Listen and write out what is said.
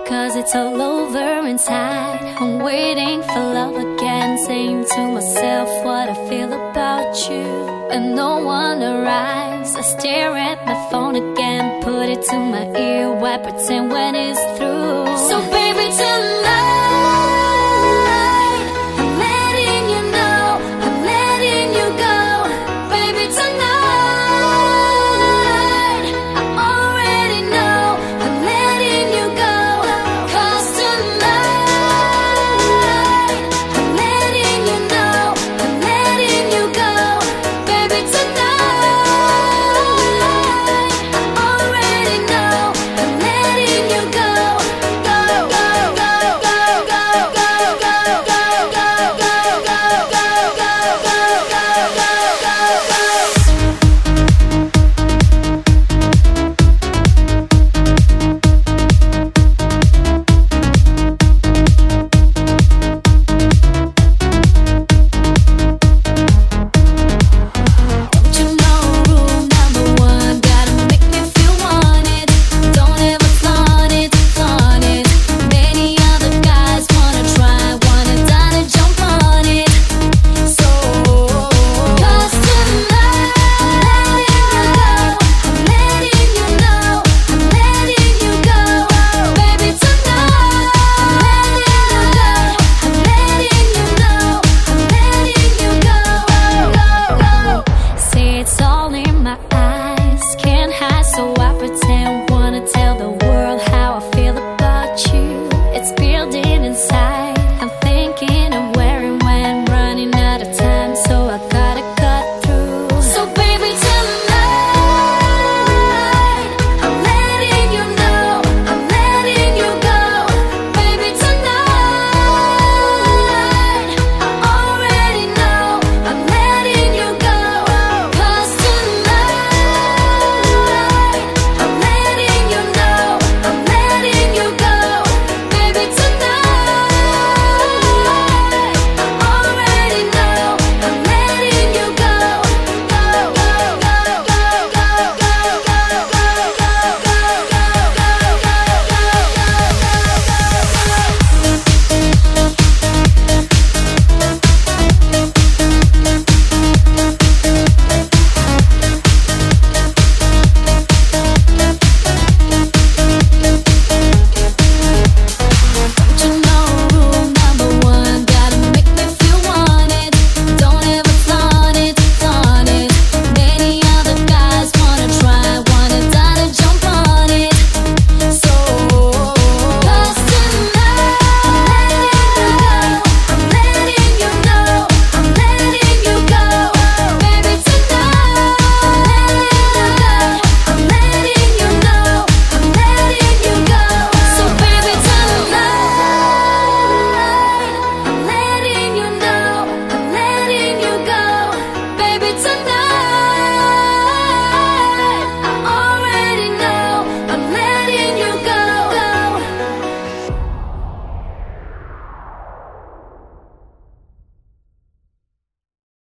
'cause it's all over inside. I'm waiting for love again, saying to myself what I feel about you. And no one arrives, I stare at my phone again, put it to my ear, why pretend when it's through? So baby, tonight I'm letting you know, I'm letting you go. Baby, tonight I already know, I'm letting you go. 'Cause tonight I'm letting you know, I'm letting you go. Baby, tonight I already know, I'm letting you go. Go, go, go, go, go, go, go, go, go, go, go, go, go, go, go, go, go. Don't you know rule number one? Gotta make me feel wanted. Don't ever flaunt it, flaunt it. Many other guys wanna try, wanna die to jump on it. So, 'cause tonight I'm letting you know, I'm letting you go. Baby, tonight I'm letting you know, I'm letting you go. See, it's all in my eyes, can't hide, so I pretend. Wanna tell the world how I feel.